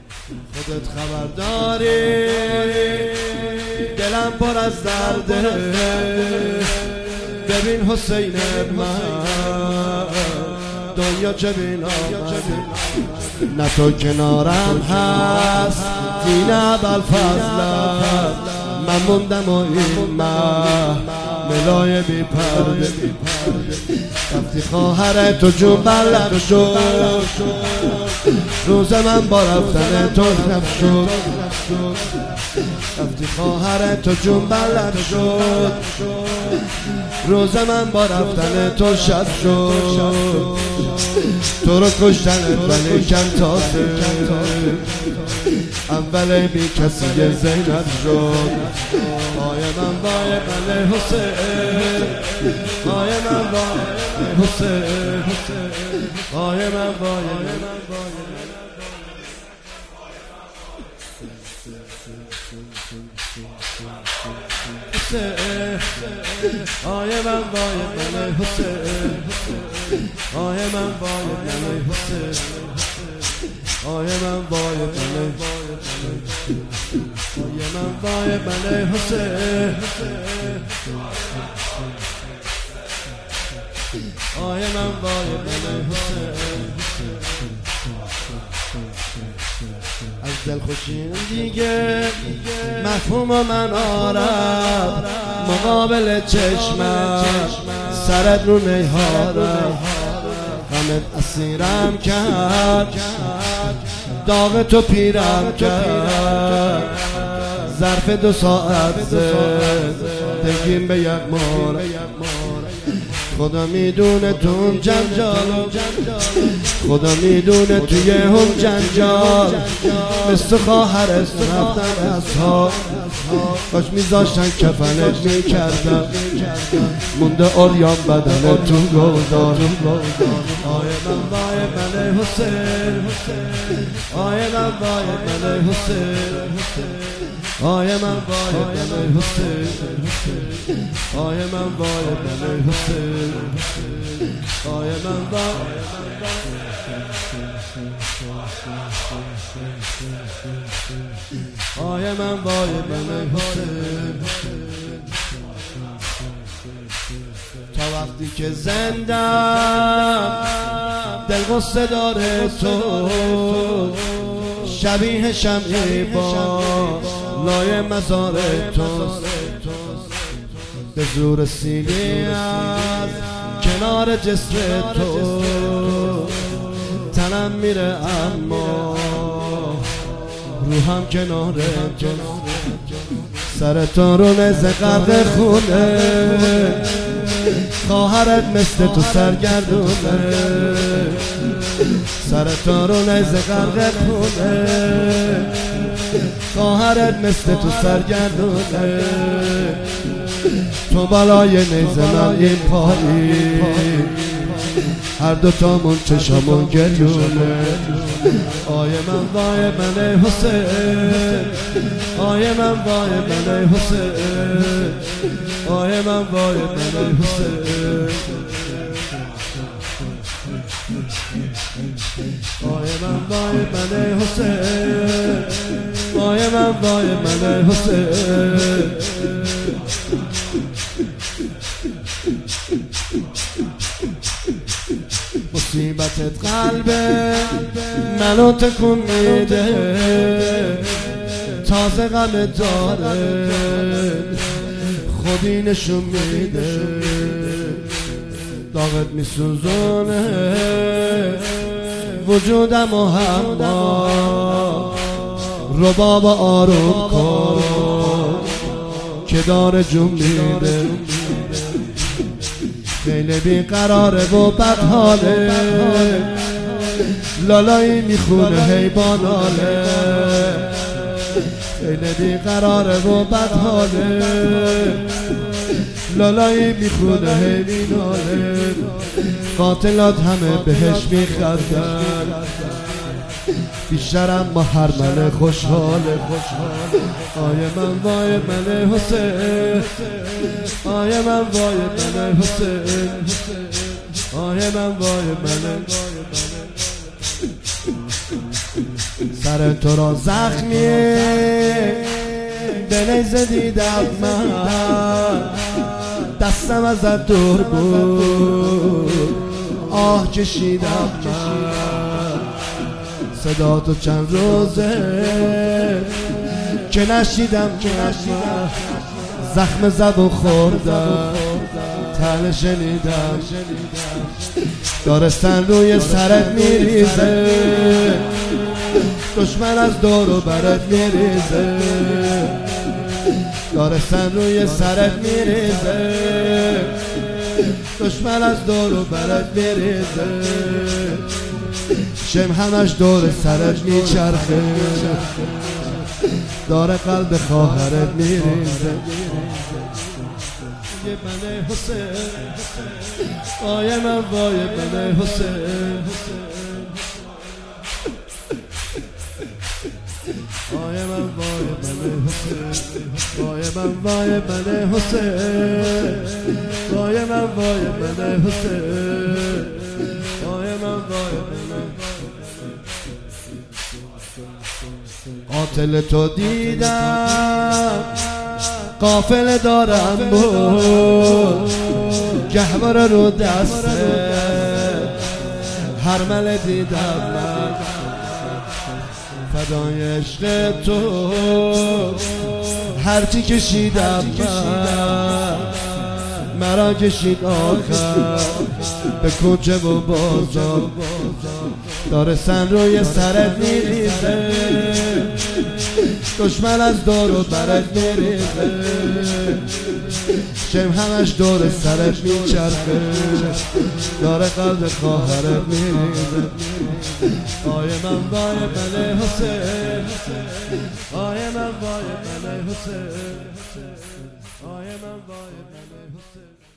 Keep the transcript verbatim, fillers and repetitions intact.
خودت خبر داری دلم پر از درده. ببین حسین من دنیا چه بینا نه تو کنارم هست دین ابوالفضلم. من موندم و این مه ملای بی پرده. وقتی خواهر تو جون بلد شد روز من با رفتن تو شب شد. وقتی خواهر تو جون بلد شد روز من با رفتن تو شب شد. تو رو کشتنت ولی کم تازه اول بی کسی زینب شد. وای من وای من حسین، وای من وای حسین، وای من وای من آی من وای من حسین، آی من وای من حسین، آی من وای من آی من وای من حسین، آی من وای من حسین. از دلخوشی دیگه مفهوم من آرم مقابل چشمم سرت رو نیهارم. غمت اسیرم کرد داغ تو پیرم کرد. ظرف دو ساعت زندگیم به یک مور. خدا میدونه تو اون جنجال، خدا میدونه توی اون جنجال مثل خواهرت رفتن از ها. کاش میذاشتن کفنت میکردم مونده عریان بدن تو گودال. آی من وای من حسین، آی من وای من حسین، آی من وای من حسین، آی من وای من حسین، آی من وای آی من وای من حسین. تا وقتی که زندم دل غصه داره تو شبیه شمعی با لای مزار توست. به زور سیلی از کنار جسم تو تنم میره اما روحم کنار تو. سر تو رو نزه غرق خونه خواهرت مثل تو سرگردونه. سر تو رو نزه غرق خونه خواهرت مثل تو سرگردونه. تو بالای نیزه من این پایی هر دوتامون چشامون گریونه. آی من وای من حسین، آی من وای من حسین، آی من وای من حسین، آی من وای من حسین، آی من وای من حسین. مصیبتت قلب منو تکون میده تازه غم داره خودی نشون میده. داغت میسوزونه وجودم و همه رباب آروم کن که داره جون میده. خیلی بیقراره و بدحاله لالایی میخونه حیباناله. خیلی بیقراره و بدحاله لالایی میخونه حیباناله. قاتلات همه بهش میخندن بیشترم با هر من خوشحاله. آی من وای من حسین، آی من وای من حسین، آی من وای من سر تو را زخمی به نیزه دیدم من، دستم ازت دور بود آه کشیدم من. صدا تو چند روزه که نشیدم که نشیدم، زخم زبون خوردم تن شنیدم، دارستن روی سرت میریزه، دشمن از دور و برت میریزه، دارستن روی سرت میریزه، دشمن از دور و برت میریزه، شم همش دور سرت میچرخه، داره قلب خواهرت میریزه. بنه حسین وای من وای بنه حسین، وای من وای بنه حسین، وای من وای بنه حسین، وای من وای بنه حسین، وای من وای بنه. قاتل تو دیدم قافله دارم بود، گهواره رو دسته هرمله دیدم من، فدای عشق تو هرچی کشیدم من، مرا کشید آخر به کوچه و بازار، دارستن روی سرت میریزه، دشمن از دور و برت میریزه، شم همش دور سرت میچرخه، داره قلب خواهرت میریزه. وای من وای بنه حسین، وای من وای بنه حسین، وای من وای بنه حسین.